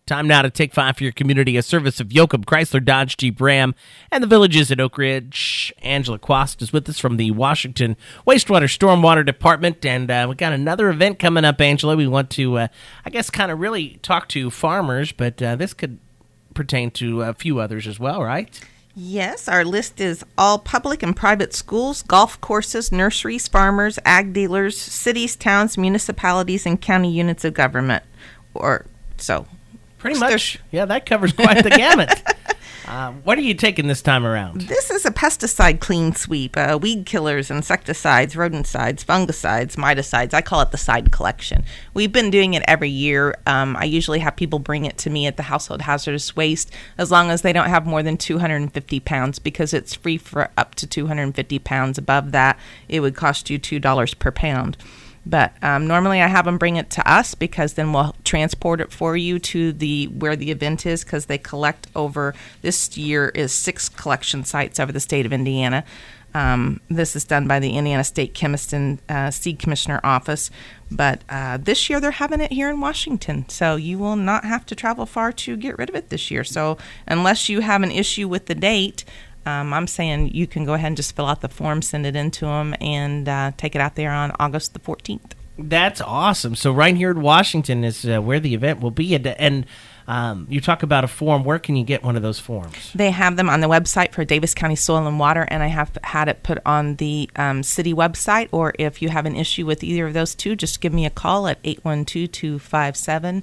Time now to take 5 for your community, a service of Yoakum Chrysler Dodge Jeep Ram and the villages at Oak Ridge. Angela Quast is with us from the Washington Wastewater Stormwater Department, and we got another event coming up, Angela. We want to, kind of really talk to farmers, but this could pertain to a few others as well, right? Yes, our list is all public and private schools, golf courses, nurseries, farmers, ag dealers, cities, towns, municipalities, and county units of government. Pretty much, yeah, that covers quite the gamut. What are you taking this time around? This is a pesticide clean sweep. Weed killers, insecticides, rodenticides, fungicides, miticides. I call it the side collection. We've been doing it every year. I usually have people bring it to me at the household hazardous waste as long as they don't have more than 250 pounds, because it's free for up to 250 pounds. Above that, it would cost you $2 per pound. But normally I have them bring it to us, because then we'll transport it for you to where the event is, because they collect over, this year is 6 collection sites over the state of Indiana. This is done by the Indiana State Chemist and Seed Commissioner Office. But this year they're having it here in Washington, so you will not have to travel far to get rid of it this year. So unless you have an issue with the date, I'm saying you can go ahead and just fill out the form, send it in to them, and take it out there on August the 14th. That's awesome. So right here in Washington is where the event will be. And you talk about a form. Where can you get one of those forms? They have them on the website for Davis County Soil and Water, and I have had it put on the city website. Or if you have an issue with either of those two, just give me a call at 812-257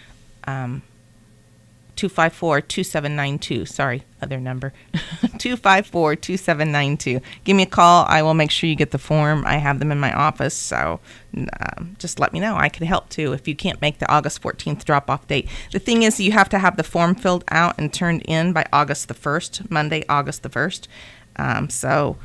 254-2792. Sorry, other number. 254-2792. Give me a call. I will make sure you get the form. I have them in my office, so just let me know. I can help too if you can't make the August 14th drop-off date. The thing is, you have to have the form filled out and turned in by August the 1st, Monday, August the 1st. So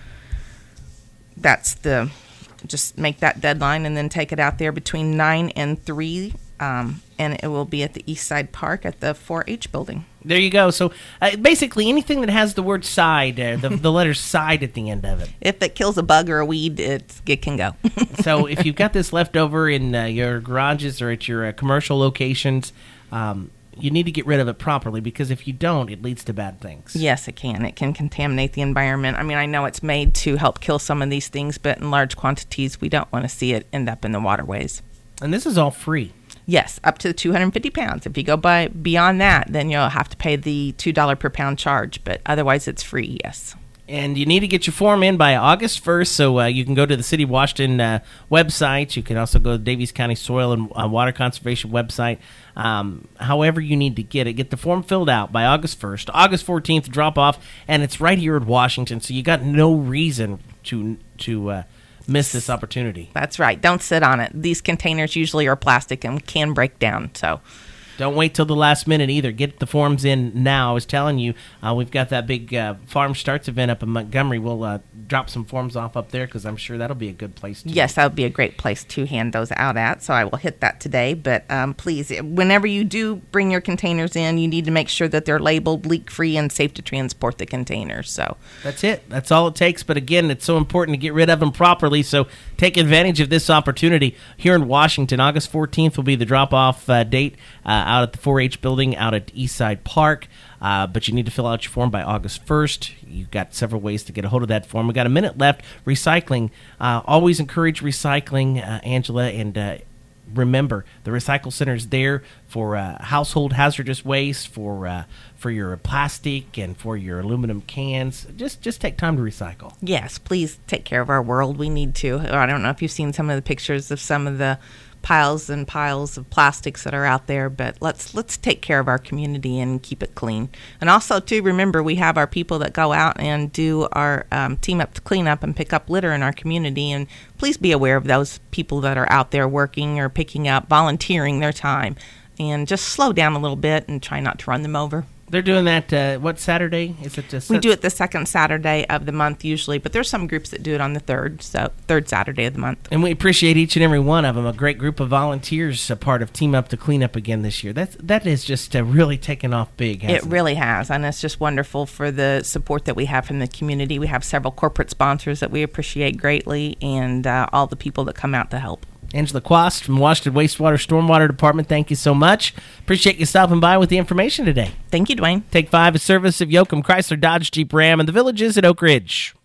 that's just make that deadline and then take it out there between 9 and 3. And it will be at the East Side Park at the 4-H building. There you go. So basically anything that has the word side, the letter side at the end of it. If it kills a bug or a weed, it can go. So if you've got this left over in your garages or at your commercial locations, you need to get rid of it properly, because if you don't, it leads to bad things. Yes, it can. It can contaminate the environment. I mean, I know it's made to help kill some of these things, but in large quantities, we don't want to see it end up in the waterways. And this is all free. Yes, up to 250 pounds. If you go beyond that, then you'll have to pay the $2 per pound charge, but otherwise it's free, yes. And you need to get your form in by August 1st, so you can go to the City of Washington website. You can also go to the Daviess County Soil and Water Conservation website. However you need to get it. Get the form filled out by August 1st. August 14th, drop off, and it's right here in Washington, so you got no reason to miss this opportunity. That's right. Don't sit on it. These containers usually are plastic and can break down, so don't wait till the last minute either. Get the forms in now. I was telling you, we've got that big Farm Starts event up in Montgomery. We'll drop some forms off up there, because I'm sure that'll be a good place to. Yes, that would be a great place to hand those out at, so I will hit that today. But please, whenever you do bring your containers in, you need to make sure that they're labeled leak-free and safe to transport the containers. So that's it. That's all it takes. But again, it's so important to get rid of them properly, so take advantage of this opportunity. Here in Washington, August 14th will be the drop-off date out at the 4-H building out at Eastside Park. But you need to fill out your form by August 1st. You've got several ways to get a hold of that form. We've got a minute left. Recycling. Always encourage recycling, Angela, and remember, the Recycle Center is there for household hazardous waste, for your plastic, and for your aluminum cans. Just take time to recycle. Yes, please take care of our world. We need to. I don't know if you've seen some of the pictures of some of the piles and piles of plastics that are out there, but let's take care of our community and keep it clean. And also, too, remember, we have our people that go out and do our team up to clean up and pick up litter in our community, and please be aware of those people that are out there working or picking up, volunteering their time, and just slow down a little bit and try not to run them over. They're doing that, what Saturday? Is it just? We do it the second Saturday of the month usually, but there's some groups that do it on the third Saturday of the month. And we appreciate each and every one of them. A great group of volunteers, a part of Team Up to Clean Up again this year. That is just really taken off big, hasn't it? It really has, and it's just wonderful for the support that we have from the community. We have several corporate sponsors that we appreciate greatly, and all the people that come out to help. Angela Quast from Washington Wastewater Stormwater Department, thank you so much. Appreciate you stopping by with the information today. Thank you, Dwayne. Take 5 is service of Yoakum Chrysler Dodge Jeep Ram in the Villages at Oak Ridge.